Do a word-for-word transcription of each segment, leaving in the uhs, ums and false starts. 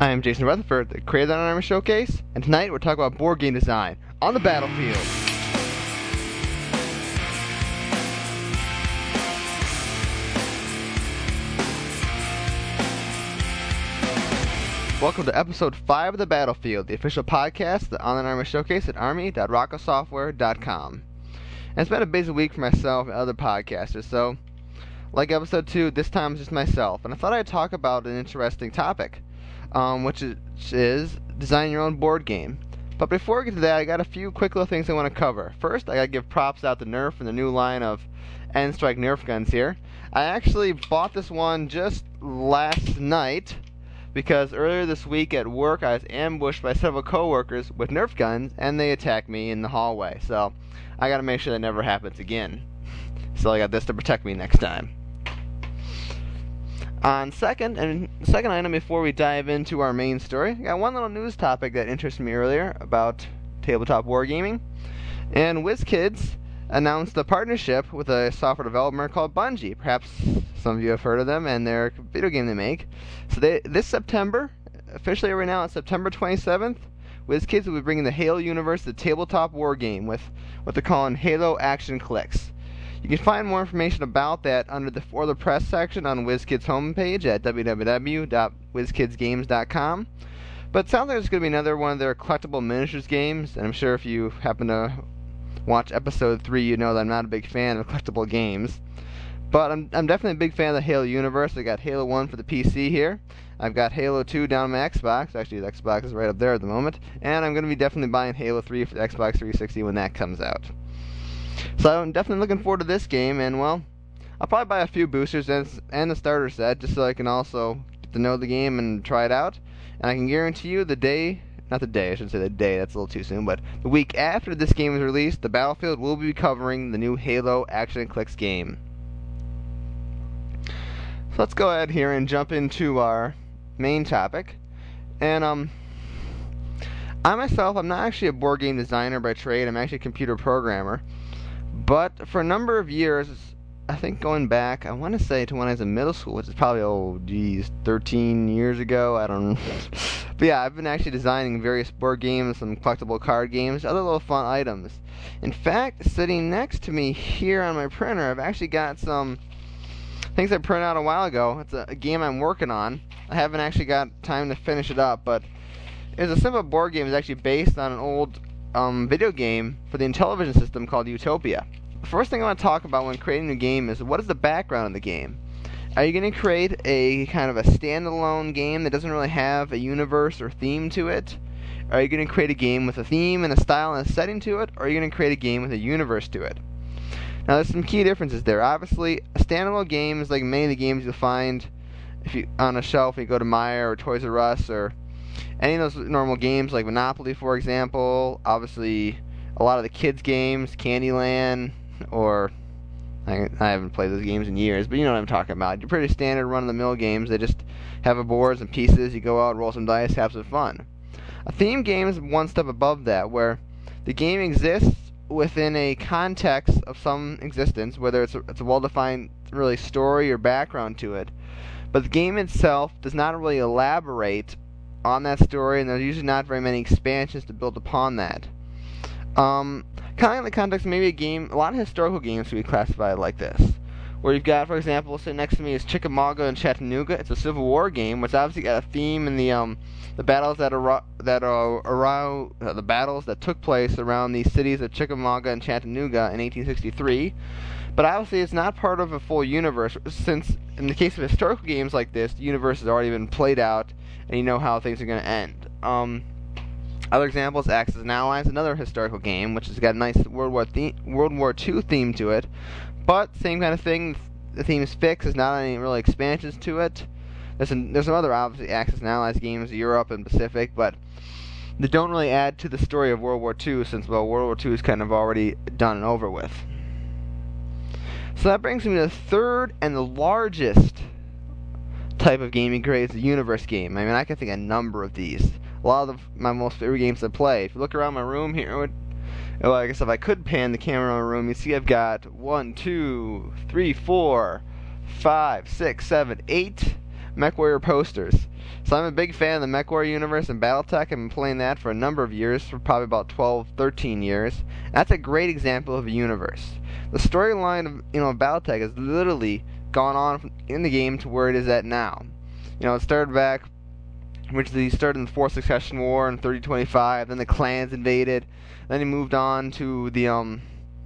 I am Jason Rutherford, the creator of the Army Showcase, and tonight we're talking about board game design on the battlefield. Welcome to episode five of The Battlefield, the official podcast of the Online Army Showcase at army dot rocco software dot com. And it's been a busy week for myself and other podcasters, so like episode two, this time it's just myself, and I thought I'd talk about an interesting topic. Um, which is, is design your own board game. But before we get to that, I got a few quick little things I want to cover. First, I got to give props out to Nerf and the new line of N-Strike Nerf guns here. I actually bought this one just last night because earlier this week at work I was ambushed by several coworkers with Nerf guns and they attacked me in the hallway. So I got to make sure that never happens again. So I got this to protect me next time. On second and second item before we dive into our main story, I got one little news topic that interested me earlier about tabletop wargaming. And WizKids announced a partnership with a software developer called Bungie. Perhaps some of you have heard of them and their video game they make. So they, this September, officially right now, on September twenty-seventh, WizKids will be bringing the Halo universe to tabletop wargame with what they're calling Halo Action Clicks. You can find more information about that under the For the Press section on WizKids homepage at w w w dot wiz kids games dot com. But it sounds like it's going to be another one of their collectible miniatures games, and I'm sure if you happen to watch episode three, you know that I'm not a big fan of collectible games. But I'm, I'm definitely a big fan of the Halo universe. I got Halo one for the P C here. I've got Halo two down on my Xbox. Actually, the Xbox is right up there at the moment. And I'm going to be definitely buying Halo three for the Xbox three sixty when that comes out. So I'm definitely looking forward to this game, and well, I'll probably buy a few boosters and, and the starter set just so I can also get to know the game and try it out. And I can guarantee you the day, not the day, I shouldn't say the day, that's a little too soon, but the week after this game is released, the Battlefield will be covering the new Halo Action Clicks game. So let's go ahead here and jump into our main topic. And um, I myself, I'm not actually a board game designer by trade, I'm actually a computer programmer. But for a number of years, I think going back, I want to say to when I was in middle school, which is probably, oh, geez, thirteen years ago, I don't know. But yeah, I've been actually designing various board games, some collectible card games, other little fun items. In fact, sitting next to me here on my printer, I've actually got some things I printed out a while ago. It's a, a game I'm working on. I haven't actually got time to finish it up, but it's a simple board game. It's actually based on an old Um, video game for the Intellivision system called Utopia. The first thing I want to talk about when creating a game is what is the background of the game? Are you going to create a kind of a standalone game that doesn't really have a universe or theme to it? Are you going to create a game with a theme and a style and a setting to it? Or are you going to create a game with a universe to it? Now there's some key differences there. Obviously, a standalone game is like many of the games you'll find if you on a shelf if you go to Meijer or Toys R Us or any of those normal games like Monopoly, for example. Obviously, a lot of the kids' games, Candyland, or I, I haven't played those games in years, but you know what I'm talking about. You're pretty standard run-of-the-mill games. They just have a boards and pieces. You go out, roll some dice, have some fun. A theme game is one step above that, where the game exists within a context of some existence, whether it's a, it's a well-defined really story or background to it, but the game itself does not really elaborate on that story, and there's usually not very many expansions to build upon that. Um, kind of in the context of maybe a game, a lot of historical games can be classified like this, where you've got, for example, sitting next to me is Chickamauga and Chattanooga. It's a Civil War game, which obviously got a theme in the um the battles that are that are around uh, the battles that took place around the cities of Chickamauga and Chattanooga in eighteen sixty-three. But obviously, it's not part of a full universe, since in the case of historical games like this, the universe has already been played out, and you know how things are going to end. Um, other examples, Axis and Allies, another historical game, which has got a nice World War the- World War Two theme to it, but same kind of thing. The theme is fixed. There's not any really expansions to it. There's some, there's some other obviously Axis and Allies games, Europe and Pacific, but they don't really add to the story of World War Two, since well, World War Two is kind of already done and over with. So that brings me to the third and the largest type of gaming grade is the universe game. I mean, I can think of a number of these. A lot of the, my most favorite games I play. If you look around my room here, would, well, I guess if I could pan the camera around my room, you see I've got one, two, three, four, five, six, seven, eight MechWarrior posters. So I'm a big fan of the MechWarrior universe and BattleTech. I've been playing that for a number of years, for probably about twelve, thirteen years. That's a great example of a universe. The storyline of you know BattleTech has literally gone on in the game to where it is at now. You know, it started back, originally started in the Fourth Succession War in thirty twenty-five. Then the clans invaded. Then he moved on to the um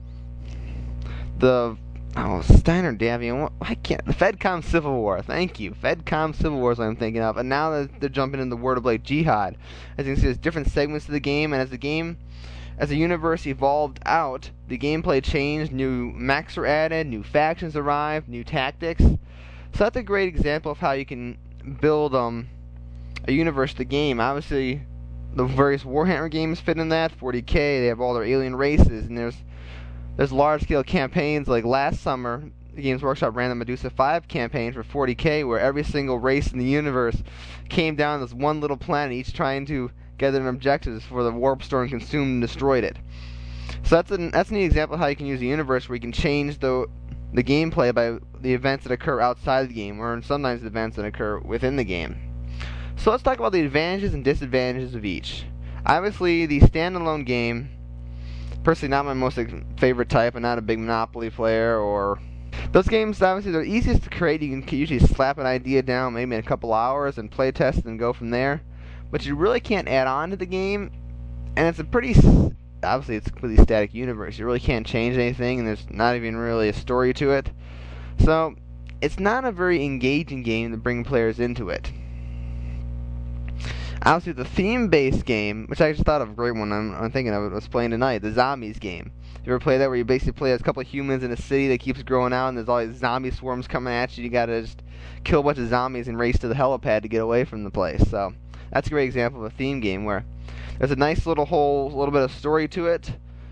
the Oh, Steiner Davion, I can't. The FedCom Civil War, thank you. FedCom Civil War is what I'm thinking of. And now that they're jumping into the Word of Blade Jihad. As you can see, there's different segments of the game, and as the game, as the universe evolved out, the gameplay changed, new mechs were added, new factions arrived, new tactics. So that's a great example of how you can build um a universe to the game. Obviously, the various Warhammer games fit in that. forty K, they have all their alien races, and there's There's large-scale campaigns like last summer, Games Workshop ran the Medusa five campaign for forty K, where every single race in the universe came down to this one little planet, each trying to gather an objectives before the warp storm consumed and destroyed it. So that's an that's an example of how you can use a universe where you can change the the gameplay by the events that occur outside the game, or sometimes the events that occur within the game. So let's talk about the advantages and disadvantages of each. Obviously, the standalone game, personally not my most favorite type. I'm not a big Monopoly player, or those games, obviously they're easiest to create. You can usually slap an idea down maybe in a couple hours and play test and go from there, but you really can't add on to the game, and it's a pretty, obviously it's a completely static universe. You really can't change anything, and there's not even really a story to it, so it's not a very engaging game to bring players into it. Obviously, the theme-based game, which I just thought of a great one, I'm, I'm thinking of it, I was playing tonight, the Zombies game. You ever play that, where you basically play as a couple of humans in a city that keeps growing out, and there's all these zombie swarms coming at you, you gotta just kill a bunch of zombies and race to the helipad to get away from the place. So, that's a great example of a theme game, where there's a nice little whole, little bit of story to it,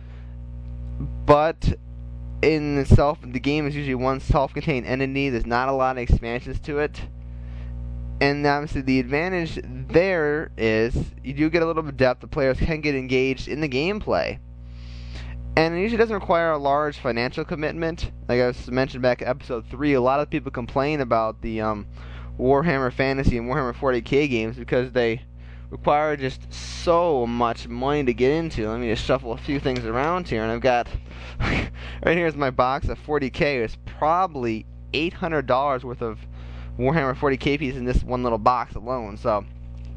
but in itself, the game is usually one self-contained entity. There's not a lot of expansions to it. And obviously the advantage there is you do get a little bit of depth. The players can get engaged in the gameplay. And it usually doesn't require a large financial commitment. Like I was mentioned back in episode three, a lot of people complain about the um, Warhammer Fantasy and Warhammer forty K games because they require just so much money to get into. Let me just shuffle a few things around here. And I've got, right here's my box of forty K. It's probably eight hundred dollars worth of Warhammer forty K piece in this one little box alone, so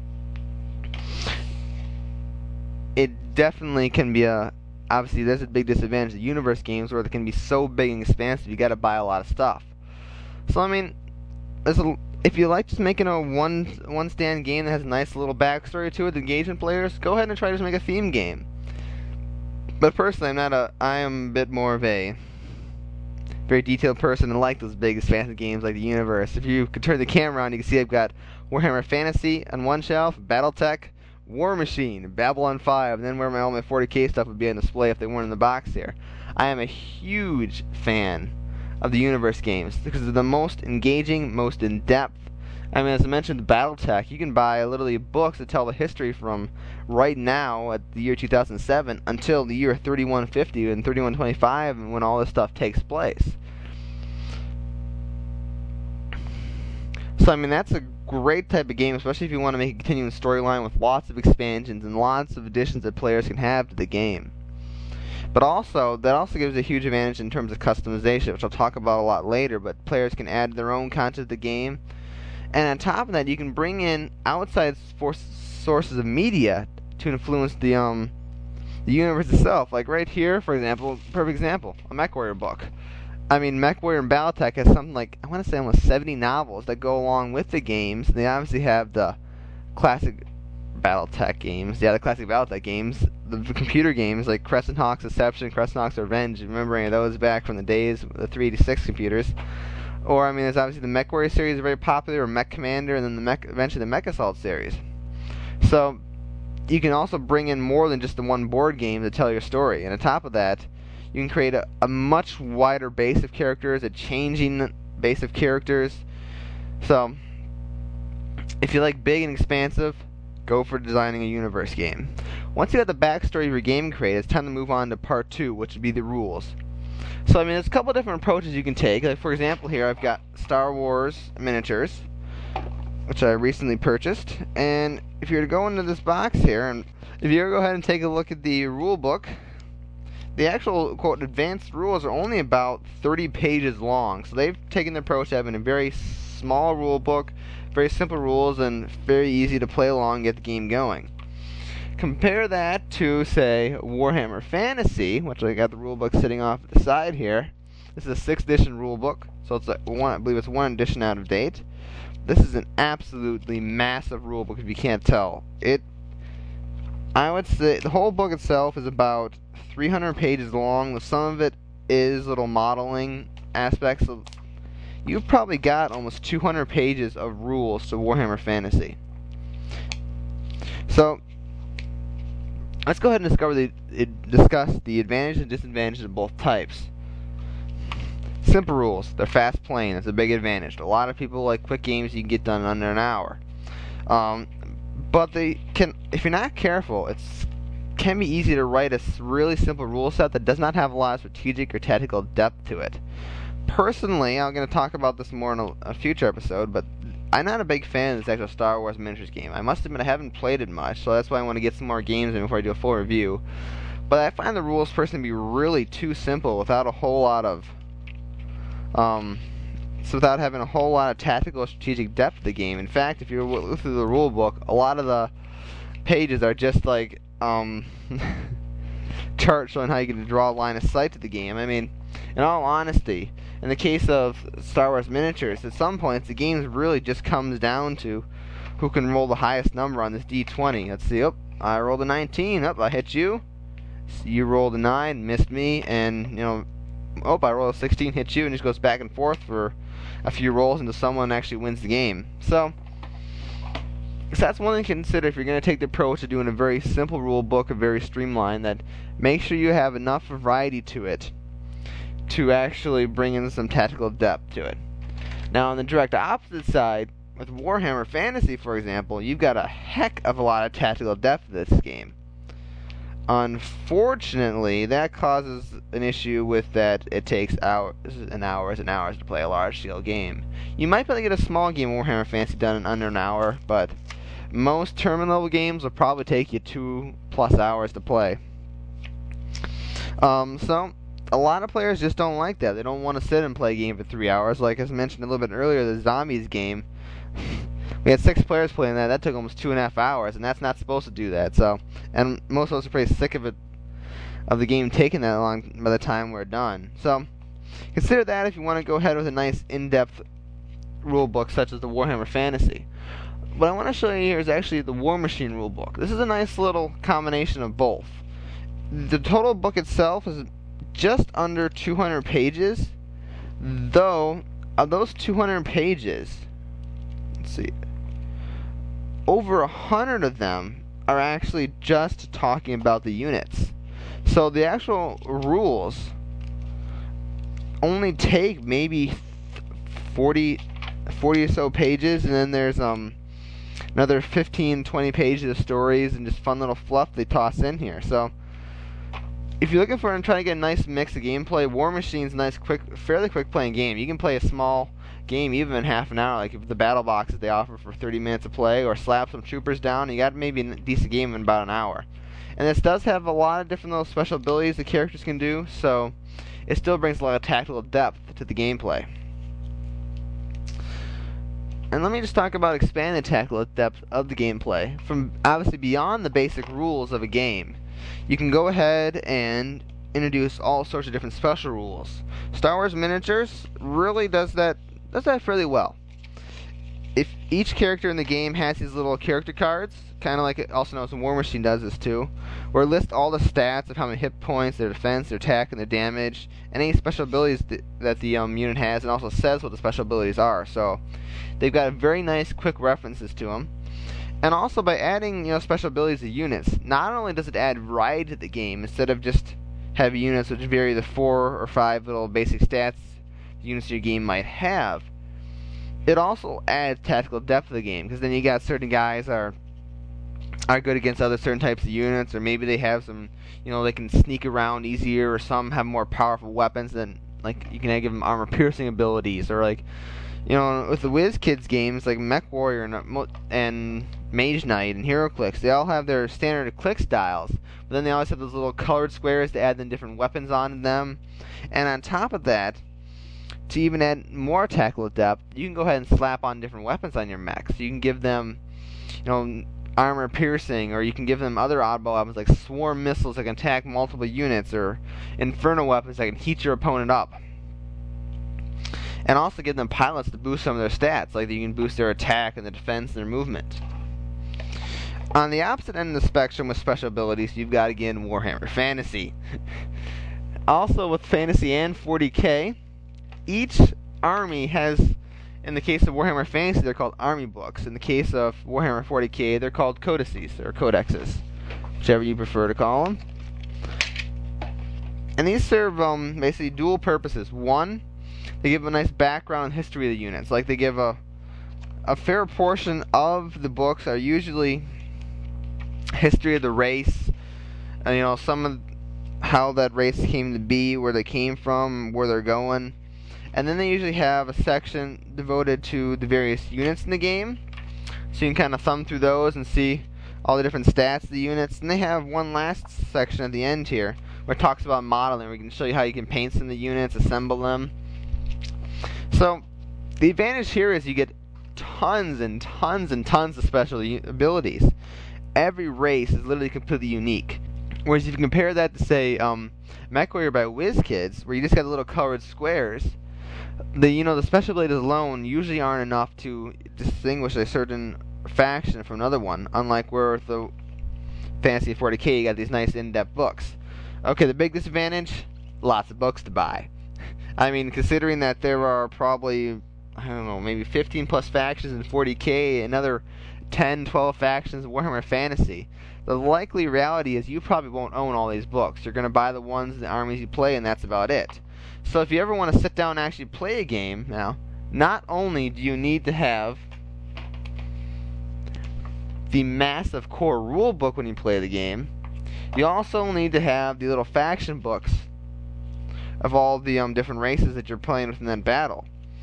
it definitely can be a, obviously there's a big disadvantage of universe games where they can be so big and expansive, you gotta buy a lot of stuff. So I mean, there's a, if you like just making a one one stand game that has a nice little backstory to it, engaging players, go ahead and try to just make a theme game. But personally, I'm not a, I am a bit more of a very detailed person and like those big expansive games like the universe. If you could turn the camera on, you can see I've got Warhammer Fantasy on one shelf, BattleTech, War Machine, Babylon five, and then where my all my forty K stuff would be on display if they weren't in the box here. I am a huge fan of the universe games because they're the most engaging, most in-depth. I mean, as I mentioned, BattleTech, you can buy literally books that tell the history from right now at the year two thousand seven until the year thirty-one fifty and thirty-one twenty-five, and when all this stuff takes place. So, I mean, that's a great type of game, especially if you want to make a continuing storyline with lots of expansions and lots of additions that players can have to the game. But also, that also gives a huge advantage in terms of customization, which I'll talk about a lot later, but players can add their own content to the game. And on top of that, you can bring in outside sources of media to influence the um the universe itself. Like right here, for example, perfect example, a MechWarrior book. I mean, MechWarrior and BattleTech has something like, I want to say almost seventy novels that go along with the games. They obviously have the classic BattleTech games. Yeah, the classic BattleTech games. The computer games like Crescent Hawk's Deception, Crescent Hawk's Revenge. Remember any of those back from the days of the three eighty-six computers? Or, I mean, there's obviously the MechWarrior series is very popular, or Mech Commander, and then the Mech, eventually the Mech Assault series. So, you can also bring in more than just the one board game to tell your story. And on top of that, you can create a, a much wider base of characters, a changing base of characters. So, if you like big and expansive, go for designing a universe game. Once you have the backstory of your game created, it's time to move on to part two, which would be the rules. So, I mean, there's a couple different approaches you can take. Like, for example, here I've got Star Wars miniatures. which I recently purchased. And if you were to go into this box here, and if you were to go ahead and take a look at the rule book, the actual, quote, advanced rules are only about thirty pages long. So they've taken the approach to having a very small rule book, very simple rules, and very easy to play along and get the game going. Compare that to, say, Warhammer Fantasy, which I got the rule book sitting off at the side here. This is a sixth edition rule book, so it's a one, I believe it's one edition out of date. This is an absolutely massive rule book, if you can't tell. It, I would say, the whole book itself is about three hundred pages long. Some of it is little modeling aspects. So you've probably got almost two hundred pages of rules to Warhammer Fantasy. So let's go ahead and discover the, discuss the advantages and disadvantages of both types. Simple rules. They're fast playing. That's a big advantage. A lot of people like quick games you can get done in under an hour. Um, but they can, if you're not careful, it can be easy to write a really simple rule set that does not have a lot of strategic or tactical depth to it. Personally, I'm going to talk about this more in a, a future episode, but I'm not a big fan of this actual Star Wars miniatures game. I must admit I haven't played it much, so that's why I want to get some more games in before I do a full review. But I find the rules personally to be really too simple without a whole lot of Um, so without having a whole lot of tactical or strategic depth to the game. In fact, if you look through the rule book, a lot of the pages are just like um, charts showing how you can draw a line of sight to the game. I mean, in all honesty, in the case of Star Wars miniatures, at some points the game really just comes down to who can roll the highest number on this D twenty. Let's see. Oh, I rolled a nineteen. Oh, I hit you. You rolled a nine, missed me, and you know. Oh, I roll a sixteen, hit you, and it just goes back and forth for a few rolls until someone actually wins the game. So, so that's one thing to consider if you're going to take the approach of doing a very simple rule book, a very streamlined, that make sure you have enough variety to it to actually bring in some tactical depth to it. Now, on the direct opposite side, with Warhammer Fantasy, for example, you've got a heck of a lot of tactical depth to this game. Unfortunately, that causes an issue with that it takes hours and hours and hours to play a large-scale game. You might be able to get a small game of Warhammer Fantasy done in under an hour, but most tournament-level games will probably take you two plus hours to play. Um, so, a lot of players just don't like that. They don't want to sit and play a game for three hours. Like I mentioned a little bit earlier, the Zombies game. We had six players playing that. That took almost two and a half hours, and that's not supposed to do that. So, and most of us are pretty sick of it, of the game taking that long by the time we're done. So, consider that if you want to go ahead with a nice in-depth rule book such as the Warhammer Fantasy. What I want to show you here is actually the War Machine rule book. This is a nice little combination of both. The total book itself is just under two hundred pages, though of those two hundred pages, let's see, over a hundred of them are actually just talking about the units. So the actual rules only take maybe forty, forty or so pages, and then there's um another fifteen, twenty pages of stories and just fun little fluff they toss in here. So if you're looking for and trying to get a nice mix of gameplay, War Machine's a nice, quick, fairly quick playing game. You can play a small game even in half an hour, like if the battle boxes they offer for thirty minutes of play, or slap some troopers down, you got maybe a decent game in about an hour. And this does have a lot of different little special abilities the characters can do, so it still brings a lot of tactical depth to the gameplay. And let me just talk about expanding the tactical depth of the gameplay from obviously beyond the basic rules of a game. You can go ahead and introduce all sorts of different special rules. Star Wars Miniatures really does that does that fairly well. If each character in the game has these little character cards, kind of like it also knows War Machine does this too, where it lists all the stats of how many hit points, their defense, their attack, and their damage, and any special abilities th that the um, unit has, and also says what the special abilities are. So they've got very nice, quick references to them. And also by adding, you know, special abilities to units, not only does it add variety to the game, instead of just having units which vary the four or five little basic stats units your game might have, it also adds tactical depth to the game, because then you got certain guys are are good against other certain types of units, or maybe they have some, you know, they can sneak around easier, or some have more powerful weapons than, like, you can give them armor piercing abilities, or like You know, with the WizKids games like MechWarrior and, and Mage Knight and HeroClix, they all have their standard click styles, but then they always have those little colored squares to add the different weapons onto them. And on top of that, to even add more tactical depth, you can go ahead and slap on different weapons on your mech. So you can give them, you know, armor piercing, or you can give them other oddball weapons like swarm missiles that can attack multiple units, or inferno weapons that can heat your opponent up. And also give them pilots to boost some of their stats, like you can boost their attack and their defense and their movement. On the opposite end of the spectrum with special abilities, you've got, again, Warhammer Fantasy. Also with Fantasy and forty K, each army has, in the case of Warhammer Fantasy, they're called army books. In the case of Warhammer forty K, they're called codices, or codexes, whichever you prefer to call them. And these serve um, basically dual purposes. One, they give a nice background and history of the units. Like they give a a fair portion of the books are usually history of the race, and you know, some of how that race came to be, where they came from, where they're going. And then they usually have a section devoted to the various units in the game, so you can kind of thumb through those and see all the different stats of the units. And they have one last section at the end here where it talks about modeling, where we can show you how you can paint some of the units, assemble them. So the advantage here is you get tons and tons and tons of special u- abilities. Every race is literally completely unique. Whereas if you compare that to, say, um, MechWarrior by WizKids, where you just got the little colored squares, the you know the special abilities alone usually aren't enough to distinguish a certain faction from another one. Unlike where with the Fantasy forty K, you got these nice in-depth books. Okay, the big disadvantage: lots of books to buy. I mean, considering that there are probably, I don't know, maybe fifteen plus factions in forty K, another ten, twelve factions in Warhammer Fantasy, the likely reality is you probably won't own all these books. You're going to buy the ones in the armies you play, and that's about it. So if you ever want to sit down and actually play a game, now, not only do you need to have the massive core rule book when you play the game, you also need to have the little faction books of all the um, different races that you're playing with in that battle.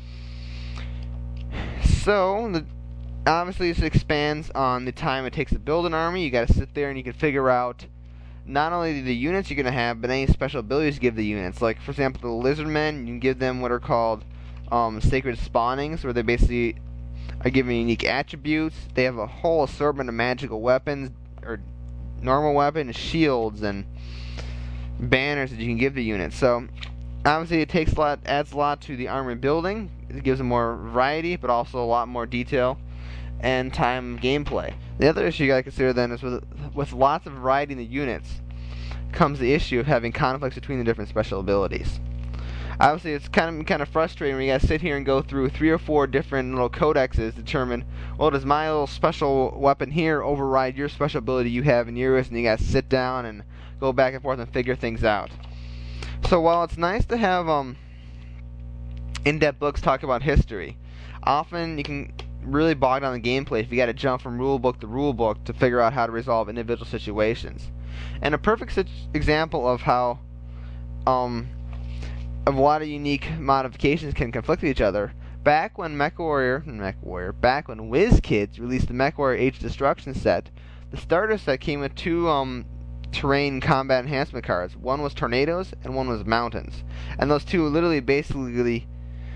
So, the, obviously this expands on the time it takes to build an army. You got to sit there and you can figure out not only the units you're going to have, but any special abilities you give the units. Like, for example, the Lizardmen, you can give them what are called um, Sacred Spawnings, where they basically are given unique attributes. They have a whole assortment of magical weapons, or normal weapons, shields, and banners that you can give the units. So, obviously, it takes a lot, adds a lot to the army building. It gives them more variety, but also a lot more detail and time gameplay. The other issue you got to consider then is with with lots of variety in the units comes the issue of having conflicts between the different special abilities. Obviously, it's kind of kind of frustrating when you got to sit here and go through three or four different little codexes to determine, well, does my little special weapon here override your special ability you have in yours, and you got to sit down and go back and forth and figure things out. So while it's nice to have um, in-depth books talk about history, often you can really bog down the gameplay if you got to jump from rule book to rule book to figure out how to resolve individual situations. And a perfect situ- example of how um, of a lot of unique modifications can conflict with each other. Back when MechWarrior, MechWarrior, back when WizKids released the MechWarrior Age of Destruction set, the starter set came with two um, terrain combat enhancement cards. One was tornadoes and one was mountains. And those two literally basically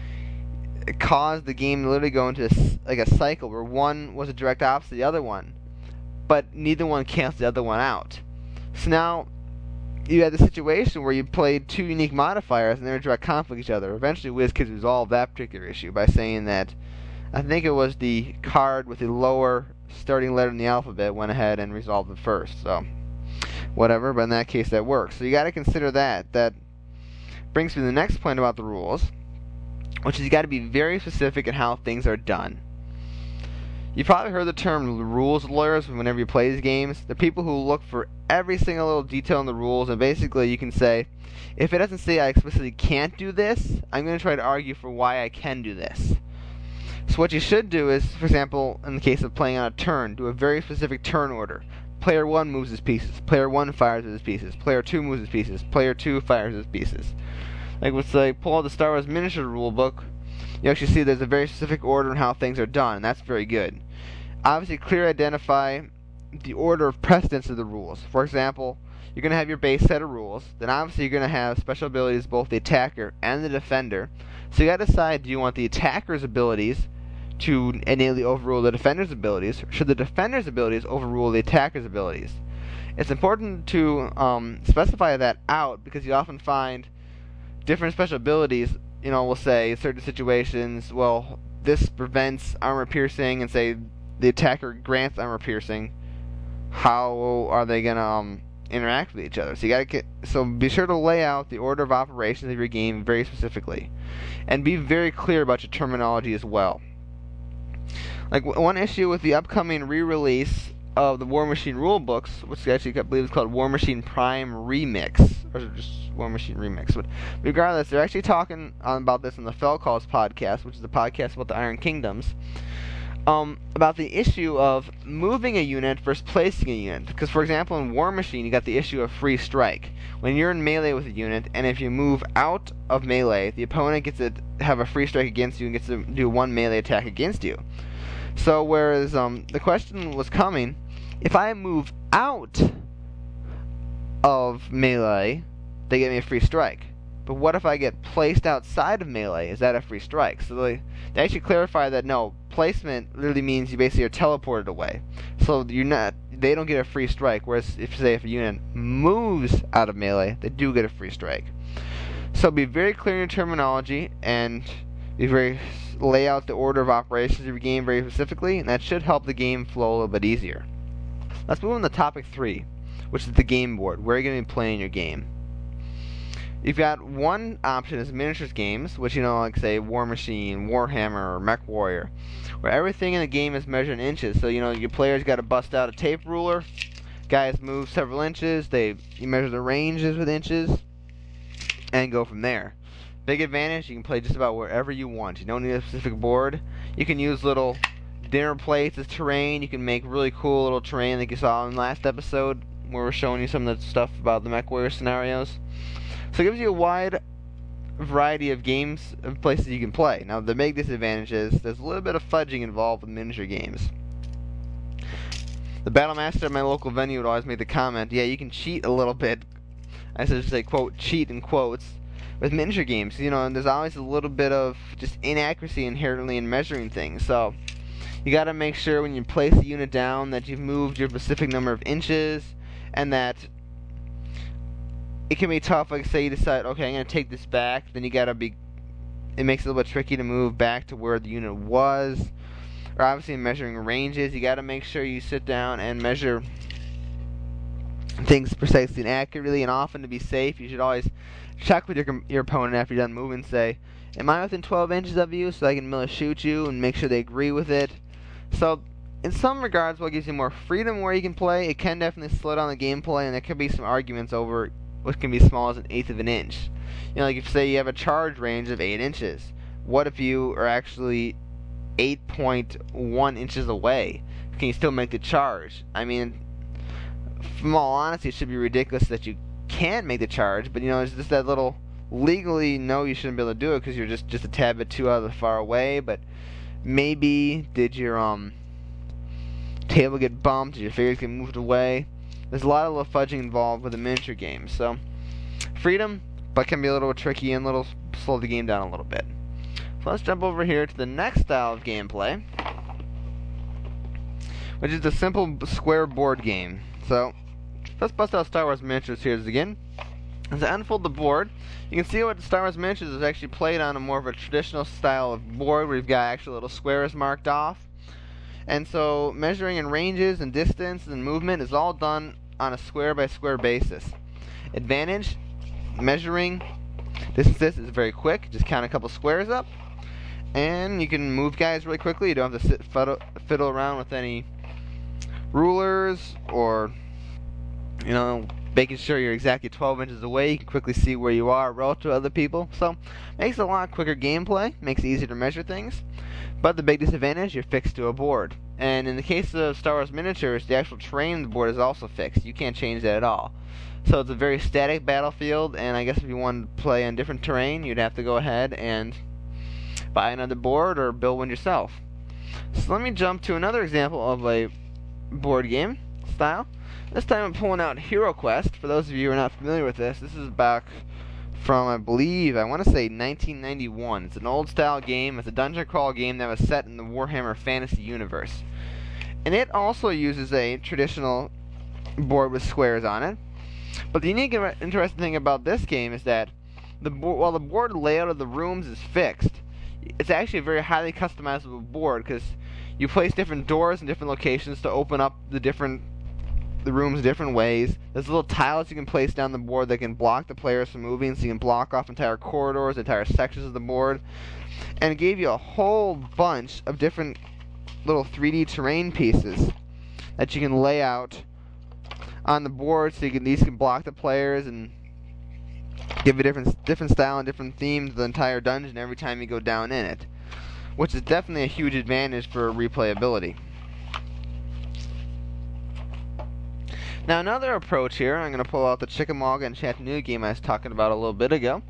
caused the game to literally go into a, like a cycle where one was a direct opposite of the other one, but neither one cancels the other one out. So now you had the situation where you played two unique modifiers and they were in direct conflict with each other. Eventually WizKids resolved that particular issue by saying that, I think it was the card with the lower starting letter in the alphabet went ahead and resolved it first. So whatever, but in that case that works. So you got to consider that. That brings me to the next point about the rules, which is you got to be very specific in how things are done. You've probably heard the term rules lawyers whenever you play these games. They're people who look for every single little detail in the rules, and basically you can say, if it doesn't say I explicitly can't do this, I'm going to try to argue for why I can do this. So what you should do is, for example, in the case of playing on a turn, do a very specific turn order. Player one moves his pieces. Player one fires his pieces. Player two moves his pieces. Player two fires his pieces. Like, let's say, pull out the Star Wars miniature rulebook. You actually see there's a very specific order in how things are done, and that's very good. Obviously, clearly identify the order of precedence of the rules. For example, you're going to have your base set of rules. Then obviously you're going to have special abilities, both the attacker and the defender. So you got to decide, do you want the attacker's abilities to innately overrule the defender's abilities, or should the defender's abilities overrule the attacker's abilities? It's important to um, specify that out, because you often find different special abilities, you know, will say in certain situations, well, this prevents armor piercing, and say the attacker grants armor piercing. How are they going to um, interact with each other? So you got to get so be sure to lay out the order of operations of your game very specifically, and be very clear about your terminology as well. Like one issue with the upcoming re-release of the War Machine rulebooks, which actually I believe is called War Machine Prime Remix, or just War Machine Remix. But regardless, they're actually talking about this in the Fell Calls podcast, which is the podcast about the Iron Kingdoms. Um, about the issue of moving a unit versus placing a unit. Because, for example, in War Machine, you got the issue of free strike. When you're in melee with a unit, and if you move out of melee, the opponent gets to have a free strike against you and gets to do one melee attack against you. So, whereas um, the question was coming, if I move out of melee, they get me a free strike. But what if I get placed outside of melee? Is that a free strike? So they, they actually clarify that no, placement literally means you basically are teleported away. So you're not, they don't get a free strike. Whereas if say if a unit moves out of melee, they do get a free strike. So be very clear in your terminology and be very lay out the order of operations of your game very specifically, and that should help the game flow a little bit easier. Let's move on to topic three, which is the game board. Where are you going to be playing your game? You've got one option is miniatures games, which, you know, like say War Machine, Warhammer, or Mech Warrior, where everything in the game is measured in inches. So, you know, your players got to bust out a tape ruler. Guys move several inches. They you measure the ranges with inches, and go from there. Big advantage, you can play just about wherever you want. You don't need a specific board. You can use little dinner plates as terrain. You can make really cool little terrain like you saw in the last episode, where we're showing you some of the stuff about the Mech Warrior scenarios. So it gives you a wide variety of games, of places you can play. Now, the big disadvantage is there's a little bit of fudging involved with miniature games. The Battle Master at my local venue would always make the comment, yeah, you can cheat a little bit. I should say, quote, cheat in quotes, with miniature games. You know, and there's always a little bit of just inaccuracy inherently in measuring things. So you got to make sure when you place the unit down that you've moved your specific number of inches, and that it can be tough, like say you decide, okay, I'm going to take this back, then you got to be, it makes it a little bit tricky to move back to where the unit was. Or obviously in measuring ranges, you got to make sure you sit down and measure things precisely and accurately, and often to be safe, you should always check with your your opponent after you're done moving, say, am I within twelve inches of you, so I can really shoot you, and make sure they agree with it. So in some regards, what gives you more freedom where you can play, it can definitely slow down the gameplay, and there could be some arguments over what can be as small as an eighth of an inch. You know, like if say you have a charge range of eight inches, what if you are actually eight point one inches away? Can you still make the charge? I mean, from all honesty, it should be ridiculous that you can't make the charge, but you know, it's just that little, legally, no, you shouldn't be able to do it because you're just, just a tad bit too out of the far away, but maybe did your um table get bumped, did your figures get moved away? There's a lot of little fudging involved with the miniature games, so freedom, but can be a little tricky and a little slow the game down a little bit. So let's jump over here to the next style of gameplay, which is the simple square board game. So let's bust out Star Wars Miniatures here again. As I unfold the board, you can see what Star Wars Miniatures is actually played on a more of a traditional style of board, where you've got actual little squares marked off. And so measuring in ranges and distance and movement is all done on a square by square basis. Advantage, measuring distances is very quick. Just count a couple squares up, and you can move guys really quickly. You don't have to sit fiddle, fiddle around with any rulers, or you know, making sure you're exactly twelve inches away. You can quickly see where you are relative to other people. So makes it a lot quicker gameplay, makes it easier to measure things. But the big disadvantage, you're fixed to a board. And in the case of Star Wars Miniatures, the actual terrain of the board is also fixed. You can't change that at all. So it's a very static battlefield, and I guess if you wanted to play on different terrain, you'd have to go ahead and buy another board or build one yourself. So let me jump to another example of a board game style. This time I'm pulling out Hero Quest. For those of you who are not familiar with this, this is back from, I believe, I want to say nineteen ninety-one. It's an old style game. It's a dungeon crawl game that was set in the Warhammer Fantasy universe. And it also uses a traditional board with squares on it. But the unique and interesting thing about this game is that the bo- while the board layout of the rooms is fixed, it's actually a very highly customizable board because you place different doors in different locations to open up the different the rooms different ways. There's little tiles you can place down the board that can block the players from moving, so you can block off entire corridors, entire sections of the board. And it gave you a whole bunch of different little three D terrain pieces that you can lay out on the board, so you can these can block the players and give a different different style and different theme to the entire dungeon every time you go down in it, which is definitely a huge advantage for replayability. Now another approach here, I'm going to pull out the Chickamauga and Chattanooga game I was talking about a little bit ago,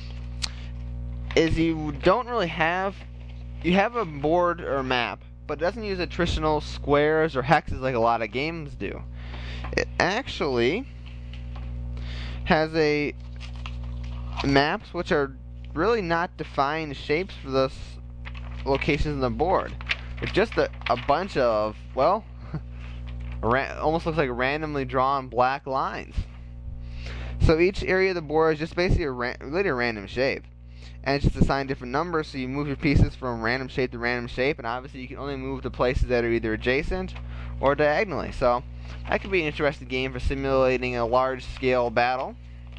is you don't really have, you have a board or a map, but it doesn't use a traditional squares or hexes like a lot of games do. It actually has a maps which are really not defined shapes for those locations on the board. It's just a, a bunch of, well, Ra- almost looks like randomly drawn black lines. So each area of the board is just basically a ra- really a random shape, and it's just assigned different numbers. So you move your pieces from random shape to random shape, and obviously you can only move to places that are either adjacent or diagonally. So that could be an interesting game for simulating a large-scale battle.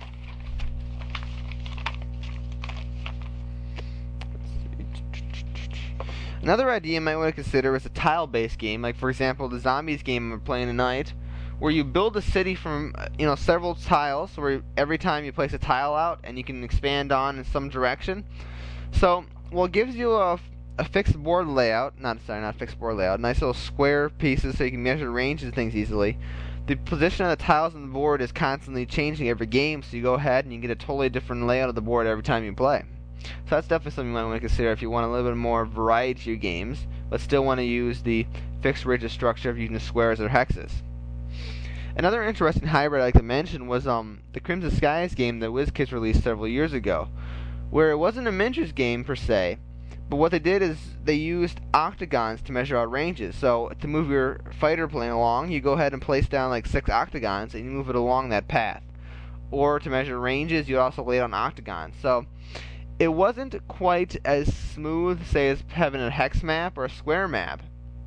Another idea you might want to consider is a tile-based game, like for example the Zombies game we're playing tonight, where you build a city from you know several tiles, where every time you place a tile out and you can expand on in some direction. So, well, it gives you a, a fixed board layout, not sorry, not fixed board layout, nice little square pieces so you can measure the ranges of things easily. The position of the tiles on the board is constantly changing every game, so you go ahead and you get a totally different layout of the board every time you play. So that's definitely something you might want to consider if you want a little bit more variety to your games, but still want to use the fixed rigid structure of using squares or hexes. Another interesting hybrid I'd like to mention was um, the Crimson Skies game that WizKids released several years ago, where it wasn't a miniatures game per se, but what they did is they used octagons to measure out ranges. So to move your fighter plane along, you go ahead and place down like six octagons and you move it along that path. Or to measure ranges, you also lay down octagons. So it wasn't quite as smooth, say, as having a hex map or a square map,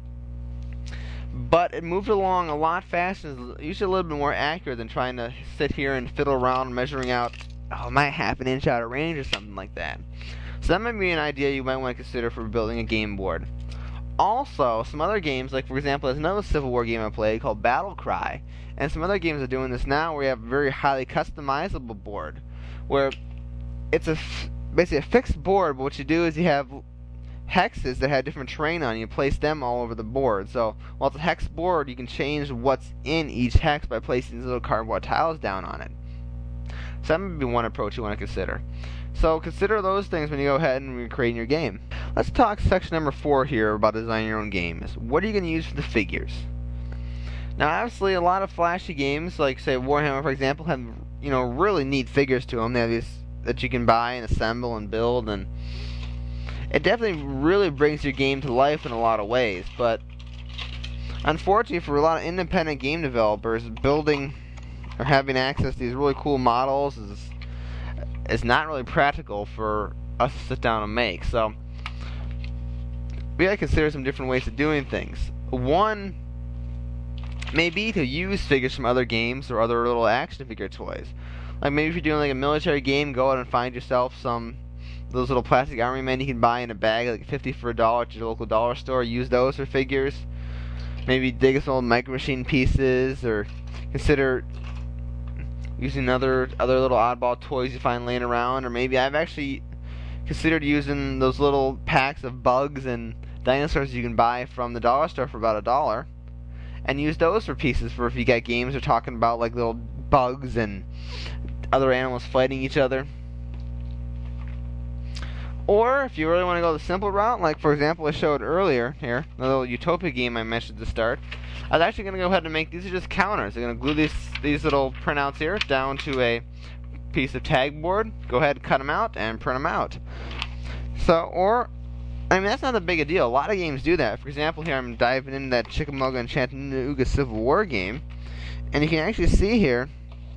but it moved along a lot faster, usually a little bit more accurate than trying to sit here and fiddle around measuring out, oh, it might half an inch out of range or something like that. So that might be an idea you might want to consider for building a game board. Also, some other games, like for example, there's another Civil War game I played called Battle Cry, and some other games are doing this now where you have a very highly customizable board, where it's a f- basically a fixed board, but what you do is you have hexes that have different terrain on. You place them all over the board. So while it's a hex board, you can change what's in each hex by placing these little cardboard tiles down on it. So that might be one approach you want to consider. So consider those things when you go ahead and you're creating your game. Let's talk section number four here about designing your own games. What are you going to use for the figures? Now, obviously, a lot of flashy games, like say Warhammer, for example, have you know really neat figures to them. They have these that you can buy and assemble and build, and it definitely really brings your game to life in a lot of ways. But unfortunately, for a lot of independent game developers, building or having access to these really cool models is is not really practical for us to sit down and make. So we gotta consider some different ways of doing things. One may be to use figures from other games or other little action figure toys. Like maybe if you're doing like a military game, go out and find yourself some those little plastic army men you can buy in a bag, like fifty for a dollar at your local dollar store. Use those for figures. Maybe dig some old Micro Machine pieces, or consider using other other little oddball toys you find laying around. Or maybe I've actually considered using those little packs of bugs and dinosaurs you can buy from the dollar store for about a dollar, and use those for pieces for if you got games that are talking about like little bugs and other animals fighting each other. Or if you really want to go the simple route, like for example I showed earlier here, the little Utopia game I mentioned at the start, I was actually going to go ahead and make, these are just counters. I'm going to glue these, these little printouts here down to a piece of tag board, go ahead and cut them out and print them out. So, or, I mean that's not that big a deal. A lot of games do that. For example here I'm diving into that Chickamauga and Chattanooga Civil War game, and you can actually see here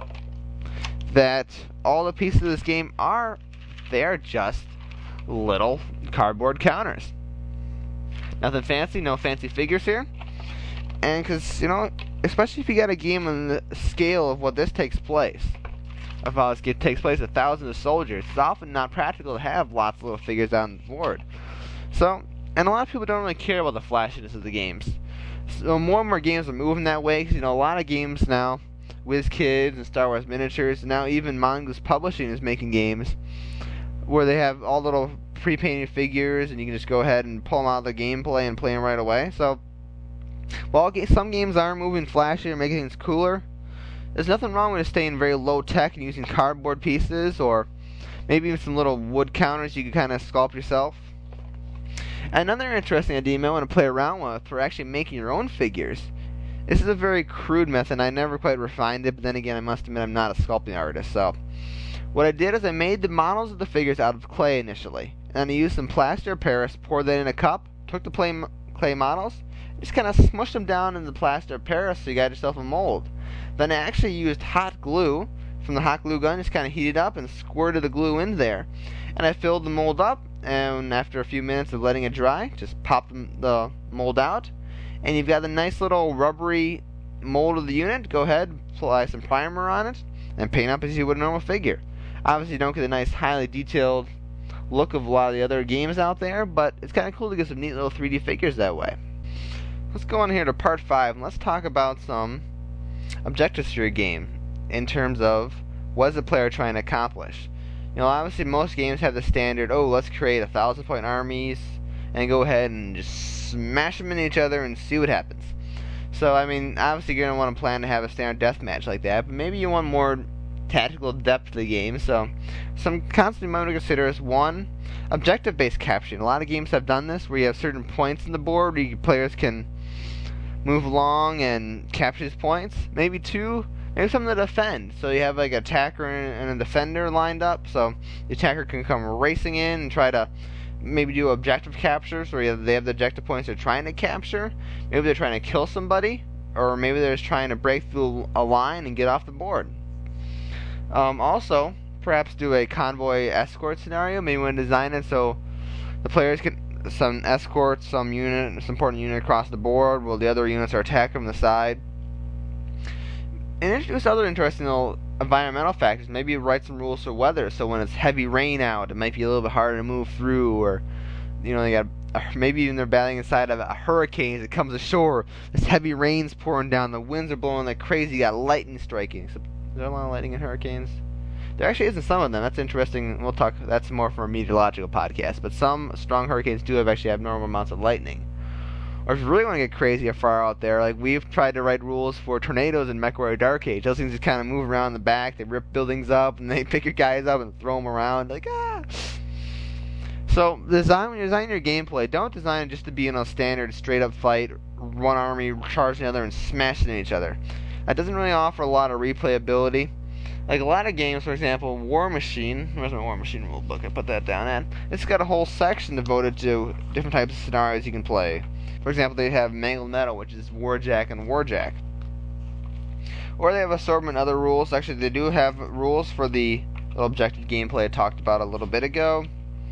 that all the pieces of this game are, they are just little cardboard counters. Nothing fancy, no fancy figures here. And because, you know, especially if you got a game on the scale of what this takes place, of how this game takes place with thousands of soldiers, it's often not practical to have lots of little figures on the board. So, and a lot of people don't really care about the flashiness of the games. So more and more games are moving that way, because, you know, a lot of games now, WizKids and Star Wars Miniatures, and now even Mongoose Publishing is making games where they have all little pre-painted figures, and you can just go ahead and pull them out of the gameplay and play them right away. So, while some games are moving flashier and making things cooler, there's nothing wrong with staying very low tech and using cardboard pieces, or maybe even some little wood counters you can kind of sculpt yourself. Another interesting idea you might want to play around with for actually making your own figures. This is a very crude method, and I never quite refined it, but then again, I must admit I'm not a sculpting artist, so what I did is I made the models of the figures out of clay initially, and I used some plaster of Paris, poured that in a cup, took the clay, clay models, just kind of smushed them down in the plaster of Paris so you got yourself a mold. Then I actually used hot glue from the hot glue gun, just kind of heated up and squirted the glue in there. And I filled the mold up, and after a few minutes of letting it dry, just popped the mold out, and you've got the nice little rubbery mold of the unit. Go ahead, apply some primer on it, and paint up as you would a normal figure. Obviously you don't get a nice highly detailed look of a lot of the other games out there, but it's kind of cool to get some neat little three D figures that way. Let's go on here to part five, and let's talk about some objectives for your game in terms of what is the player trying to accomplish. You know, obviously most games have the standard, oh, let's create a thousand point armies and go ahead and just smash them into each other and see what happens. So, I mean, obviously you're going to want to plan to have a standard deathmatch like that, but maybe you want more tactical depth to the game. So some concepts you might want to consider is one, objective-based capturing. A lot of games have done this where you have certain points on the board where you, players can move along and capture these points. Maybe two, maybe something to defend. So you have like an attacker and a defender lined up, so the attacker can come racing in and try to maybe do objective captures where they have the objective points they're trying to capture. Maybe they're trying to kill somebody, or maybe they're just trying to break through a line and get off the board. Um, also, perhaps do a convoy escort scenario. Maybe when design it so the players can some escort some unit, some important unit across the board, while the other units are attacked from the side. And introduce other interesting little environmental factors. Maybe write some rules for weather, so when it's heavy rain out, it might be a little bit harder to move through, or you know, they got maybe even they're battling inside of a hurricane as it comes ashore. This heavy rain's pouring down, the winds are blowing like crazy, you got lightning striking. So, is there a lot of lightning in hurricanes? There actually isn't some of them. That's interesting. We'll talk. That's more for a meteorological podcast. But some strong hurricanes do have actually have normal amounts of lightning. Or if you really want to get crazy or far out there, like we've tried to write rules for tornadoes in MechWarrior Dark Age. Those things just kind of move around in the back. They rip buildings up and they pick your guys up and throw them around. Like ah. So design when you design your gameplay, don't design it just to be in a standard straight up fight, one army charging the other and smashing each other. That doesn't really offer a lot of replayability. Like a lot of games, for example, War Machine, where's my War Machine rule book? I put that down at. It's got a whole section devoted to different types of scenarios you can play. For example, they have Mangled Metal, which is Warjack and Warjack. Or they have assortment other rules. Actually, they do have rules for the little objective gameplay I talked about a little bit ago.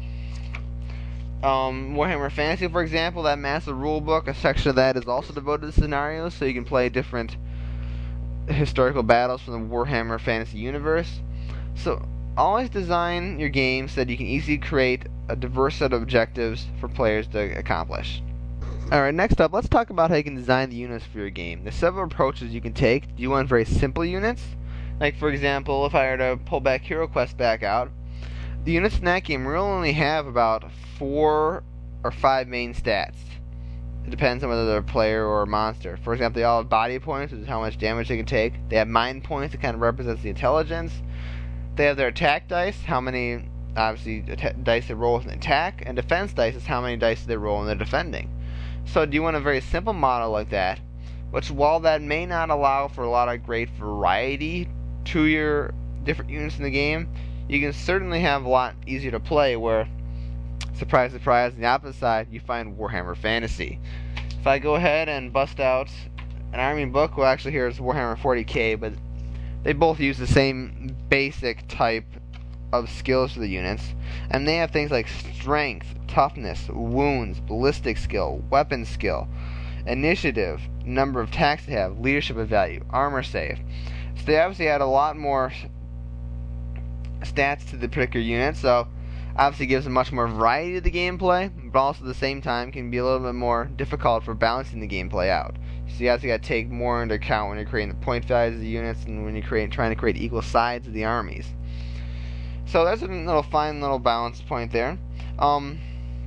Um, Warhammer Fantasy, for example, that massive rule book, a section of that is also devoted to scenarios, so you can play different historical battles from the Warhammer Fantasy universe. So always design your game so that you can easily create a diverse set of objectives for players to accomplish. Alright, next up, let's talk about how you can design the units for your game. There's several approaches you can take. Do you want very simple units? Like, for example, if I were to pull back HeroQuest back out, the units in that game really only have about four or five main stats. It depends on whether they're a player or a monster. For example, they all have body points, which is how much damage they can take. They have mind points, that kind of represents the intelligence. They have their attack dice, how many obviously dice they roll with an attack, and defense dice is how many dice they roll when they're defending. So do you want a very simple model like that, which while that may not allow for a lot of great variety to your different units in the game, you can certainly have a lot easier to play where, surprise, surprise, on the opposite side, you find Warhammer Fantasy. If I go ahead and bust out an army book, well actually here it's Warhammer forty K, but they both use the same basic type of skills for the units, and they have things like strength, toughness, wounds, ballistic skill, weapon skill, initiative, number of attacks they have, leadership of value, armor save. So they obviously add a lot more stats to the particular unit, so obviously gives a much more variety to the gameplay, but also at the same time can be a little bit more difficult for balancing the gameplay out. So you actually got to take more into account when you're creating the point values of the units and when you're creating, trying to create equal sides of the armies. So that's a little fine little balance point there. Um,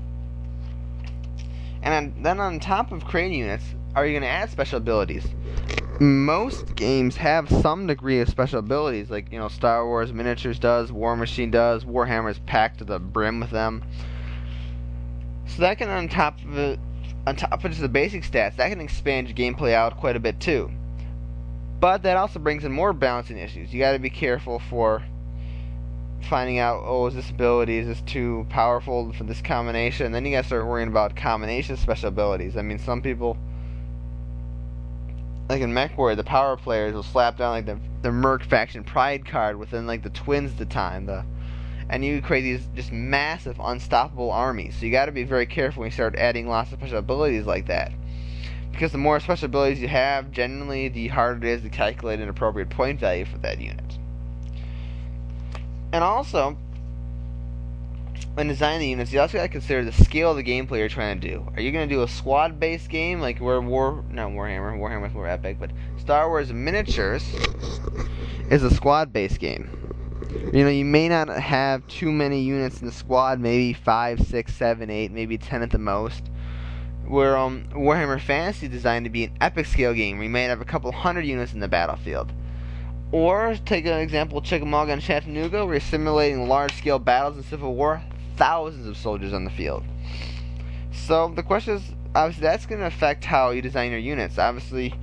and then on top of creating units, are you going to add special abilities? Most games have some degree of special abilities, like, you know, Star Wars Miniatures does, War Machine does, Warhammer is packed to the brim with them. So that can, on top of it, on top of just the basic stats, that can expand your gameplay out quite a bit too. But that also brings in more balancing issues. You got to be careful for finding out, oh, is this ability, is this too powerful for this combination? And then you got to start worrying about combination special abilities. I mean, some people, like in MechWarrior, the power players will slap down like the the Merc faction Pride card within like the twins at the time, the and you create these just massive unstoppable armies. So you got to be very careful when you start adding lots of special abilities like that, because the more special abilities you have, generally the harder it is to calculate an appropriate point value for that unit. And also, when designing the units, you also got to consider the scale of the gameplay you're trying to do. Are you going to do a squad-based game, like where War, not Warhammer, Warhammer's more epic, but Star Wars Miniatures is a squad-based game. You know, you may not have too many units in the squad, maybe five, six, seven, eight, maybe ten at the most. Where um, Warhammer Fantasy is designed to be an epic scale game, where you may have a couple hundred units in the battlefield. Or, take an example, Chickamauga and Chattanooga, where you're simulating large-scale battles in Civil War, thousands of soldiers on the field. So, the question is, obviously, that's going to affect how you design your units. Obviously,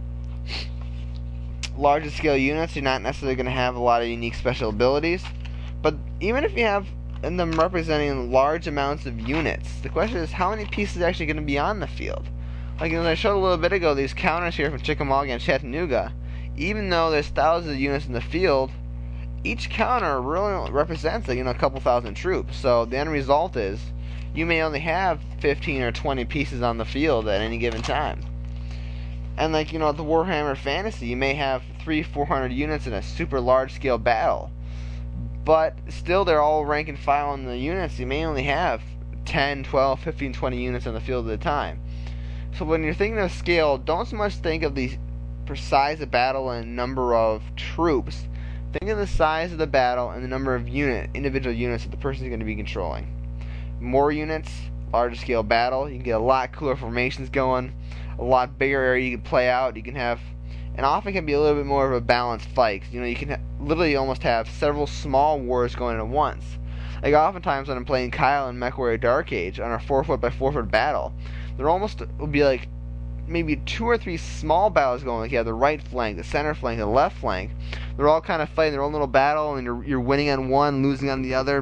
larger-scale units, you're not necessarily going to have a lot of unique special abilities. But even if you have them representing large amounts of units, the question is, how many pieces are actually going to be on the field? Like, as I showed a little bit ago, these counters here from Chickamauga and Chattanooga, even though there's thousands of units in the field, each counter really represents, you know, a couple thousand troops. So the end result is you may only have fifteen or twenty pieces on the field at any given time. And like, you know, the Warhammer Fantasy, you may have three, four hundred units in a super large scale battle, but still they're all rank and file in the units. You may only have ten, twelve, fifteen, twenty units on the field at a time. So when you're thinking of scale, don't so much think of the size of battle and number of troops. Think of the size of the battle and the number of unit, individual units that the person is going to be controlling. More units, larger scale battle, you can get a lot cooler formations going, a lot bigger area you can play out. You can have, and often can be a little bit more of a balanced fight. You know, you can ha- literally almost have several small wars going at once. Like oftentimes when I'm playing Kyle in MechWarrior Dark Age on our four foot by four foot battle, there almost will be like maybe two or three small battles going. Like you have the right flank, the center flank, and the left flank. They're all kind of fighting their own little battle, and you're you're winning on one, losing on the other.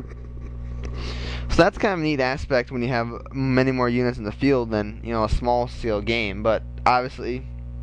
So that's kind of a neat aspect when you have many more units in the field than, you know, a small scale game. But obviously,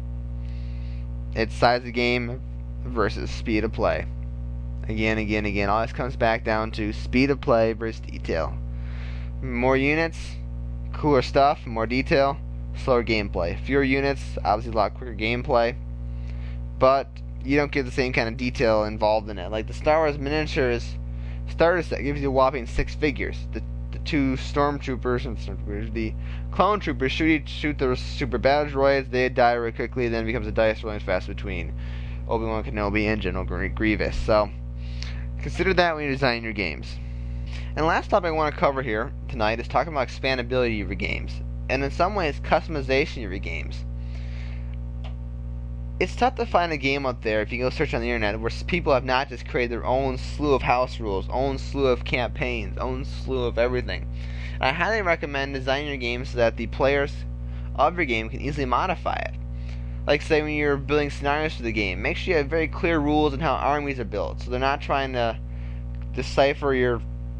it's size of game versus speed of play. Again, again, again. All this comes back down to speed of play versus detail. More units, cooler stuff, more detail. Slower gameplay. Fewer units, obviously a lot quicker gameplay, but you don't get the same kind of detail involved in it. Like the Star Wars Miniatures starter set gives you a whopping six figures. The the two stormtroopers and stormtroopers, the clone troopers shoot each, shoot the super battle droids. They die really quickly. Then it becomes a dice rolling fast between Obi-Wan Kenobi and General Grievous. So consider that when you're designing your games. And last topic I want to cover here tonight is talking about expandability of your games, and in some ways customization of your games. it's tough to find a game out there, if you go search on the internet, where people have not just created their own slew of house rules, own slew of campaigns, own slew of everything. And I highly recommend designing your game so that the players of your game can easily modify it. Like, say, when you're building scenarios for the game, make sure you have very clear rules on how armies are built, so they're not trying to decipher your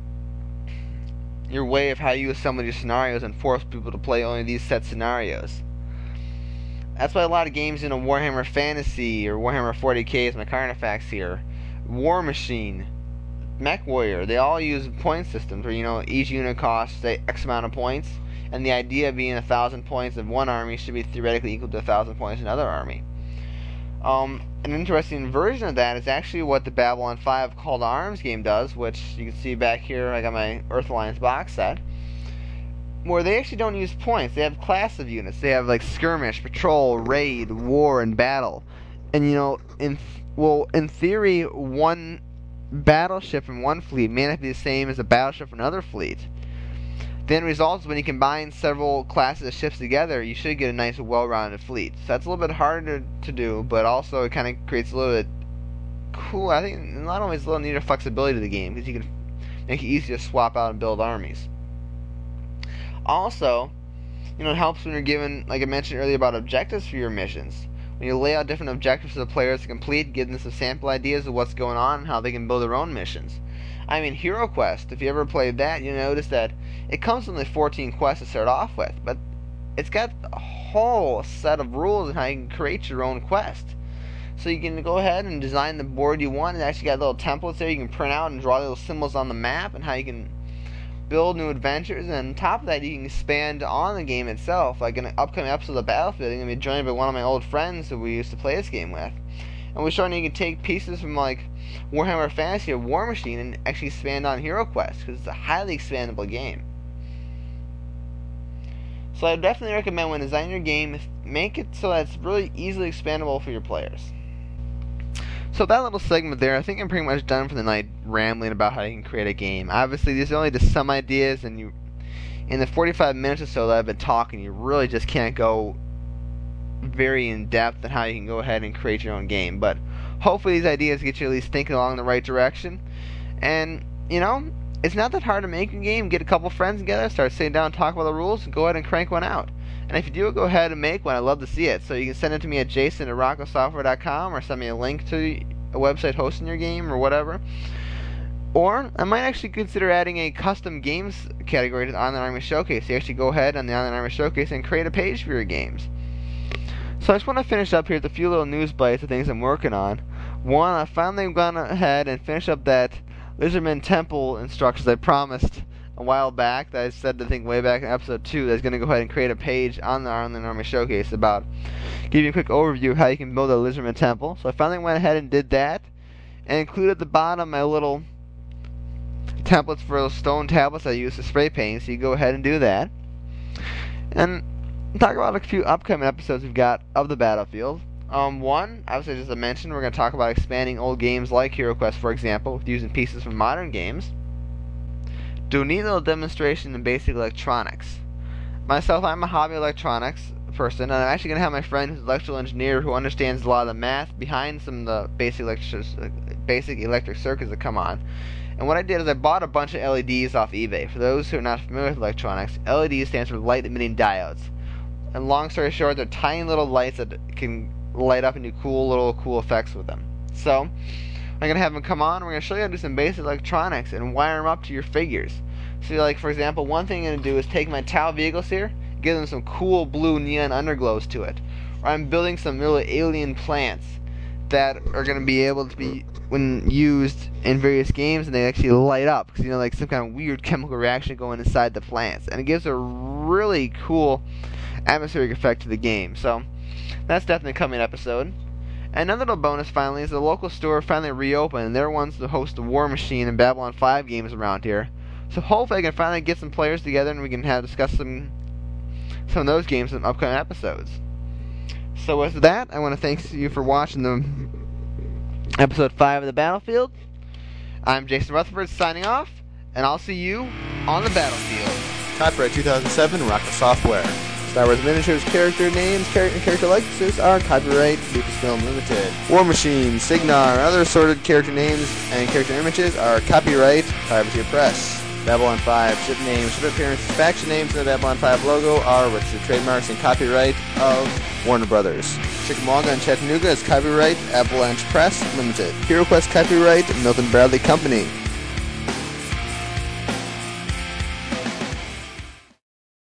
your way of how you assemble your scenarios and force people to play only these set scenarios. That's why a lot of games, you know, Warhammer Fantasy or Warhammer forty K is my current effects here, War Machine, Mech Warrior, they all use point systems where, you know, each unit costs, say, X amount of points, and the idea being a thousand points of one army should be theoretically equal to a thousand points in another army. Um, an interesting version of that is actually what the Babylon five Call to Arms game does, which you can see back here. I got my Earth Alliance box set, where they actually don't use points. They have class of units. They have like skirmish, patrol, raid, war, and battle. And you know, in th- well, in theory, one battleship from one fleet may not be the same as a battleship from another fleet. The end result is when you combine several classes of ships together, you should get a nice, well-rounded fleet. So that's a little bit harder to do, but also it kind of creates a little bit cool. I think not only is a little neater flexibility to the game, because you can make it easier to swap out and build armies. Also, you know, it helps when you're given, like I mentioned earlier, about objectives for your missions. When you lay out different objectives for the players to complete, give them some sample ideas of what's going on and how they can build their own missions. I mean, Hero Quest, if you ever played that, you notice that it comes with only fourteen quests to start off with, but it's got a whole set of rules on how you can create your own quest. So you can go ahead and design the board you want. It actually got little templates there you can print out and draw little symbols on the map and how you can build new adventures. And on top of that, you can expand on the game itself. Like in an upcoming episode of Battlefield, I'm going to be joined by one of my old friends who we used to play this game with. And we're showing you can take pieces from like Warhammer Fantasy or War Machine and actually expand on Hero Quest, because it's a highly expandable game. So I definitely recommend when designing your game, make it so that it's really easily expandable for your players. So that little segment there, I think I'm pretty much done for the night rambling about how you can create a game. Obviously, these are only just some ideas, and you, in the forty-five minutes or so that I've been talking, you really just can't go very in depth on how you can go ahead and create your own game. But hopefully these ideas get you at least thinking along the right direction. And, you know, it's not that hard to make a game. Get a couple friends together, start sitting down and talk about the rules, and go ahead and crank one out. And if you do, go ahead and make one. I'd love to see it. So you can send it to me at jason at rocco software dot com, or send me a link to a website hosting your game or whatever. Or I might actually consider adding a custom games category to the Online Army Showcase. You actually go ahead on the Online Army Showcase and create a page for your games. So I just want to finish up here with a few little news bites of things I'm working on. One, I finally gone ahead and finished up that Lizardman Temple instructions I promised a while back, that I said, I think, way back in episode two, that I was going to go ahead and create a page on the Online Army Showcase about giving you a quick overview of how you can build a Lizardman Temple. So I finally went ahead and did that, and included at the bottom my little templates for those stone tablets I use to spray paint, so you go ahead and do that. And talk about a few upcoming episodes we've got of the Battlefield. Um, one, obviously, as I mentioned, we're going to talk about expanding old games like Hero Quest, for example, with using pieces from modern games. Do a neat little demonstration in basic electronics. Myself, I'm a hobby electronics person, and I'm actually going to have my friend who's an electrical engineer who understands a lot of the math behind some of the basic electric, basic electric circuits that come on. And what I did is I bought a bunch of L E Ds off eBay. For those who are not familiar with electronics, L E D stands for light emitting diodes. And long story short, they're tiny little lights that can light up and do cool little cool effects with them. So I'm going to have them come on. We're going to show you how to do some basic electronics and wire them up to your figures. So like, for example, one thing I'm going to do is take my Tau vehicles here, give them some cool blue neon underglows to it. Or I'm building some really alien plants that are going to be able to be, when used in various games, and they actually light up, because, you know, like some kind of weird chemical reaction going inside the plants. And it gives a really cool atmospheric effect to the game. So that's definitely coming episode. And another little bonus finally is the local store finally reopened, and they're ones to host the War Machine and Babylon five games around here. So hopefully I can finally get some players together and we can have discuss some some of those games in upcoming episodes. So with that, I want to thank you for watching the episode five of the Battlefield. I'm Jason Rutherford signing off, and I'll see you on the battlefield. Copyright two thousand seven, Rocco Software. Star Wars Miniatures character names, character and character likenesses are copyright Lucasfilm Limited. War Machine, Signar, and other assorted character names and character images are copyright Privateer Press. Babylon five, ship names, ship appearances, faction names, and the Babylon five logo are registered trademarks and copyright of Warner Brothers. Chickamauga and Chattanooga is copyright Avalanche Press Limited. Hero Quest copyright Milton Bradley Company.